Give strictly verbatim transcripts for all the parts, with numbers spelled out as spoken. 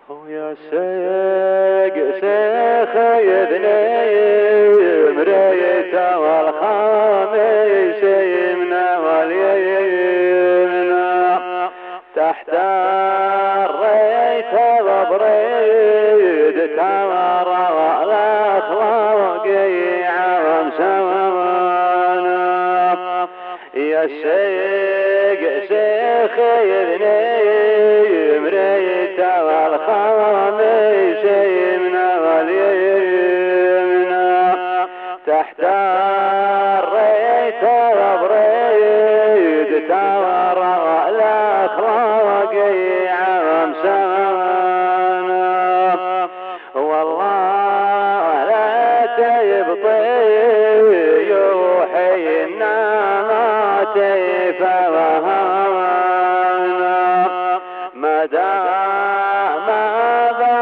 ويا سيق سيخيدني مريت والخامس يمنى واليمنى تحت الريت وبريد تمر والاخلاق عم سوانا يا سيق سيخيدني مريت والخامس يمنى واليمنى تحت الريت وبريد تمر الاخلاق عم سوانا والله لا تبطي يوحينا ما تفهمنا ما دام ذا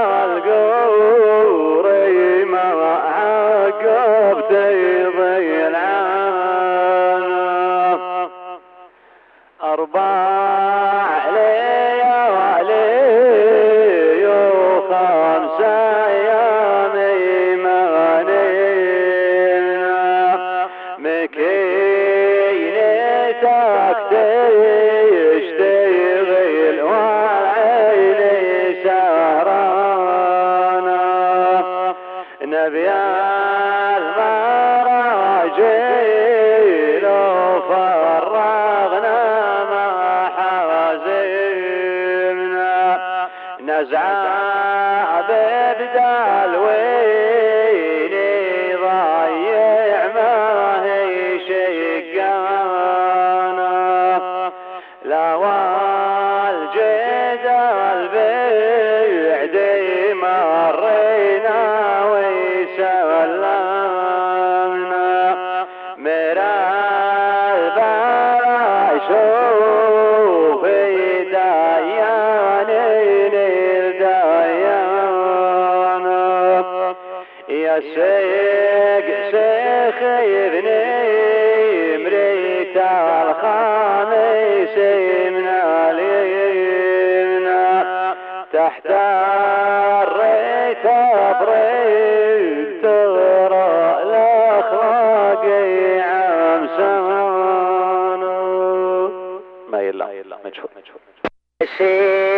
القوري ما عقبت يضيل عنا أربع ليالي وخمس أيام مغنينا مكينتك تشتغل والعين سهرانا نبي المراجيل وفرغنا ما حازمنا نزعى ببدال وين ضيع ما هي شقانا لا والجدال بعد مرينا ويسلمنا مرا البلا شوفي ديانين الديانا يا سيق سيخيبني مريت الخامس من اليمنى تحت الريت بريد ترى الاخلاق عم سمانا ما يلا مجهول مجهول